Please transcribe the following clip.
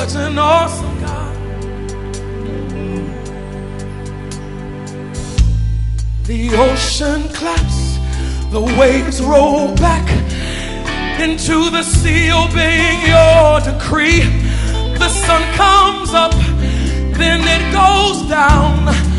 such an awesome God. The ocean claps, the waves roll back into the sea, obeying your decree. The sun comes up, then it goes down.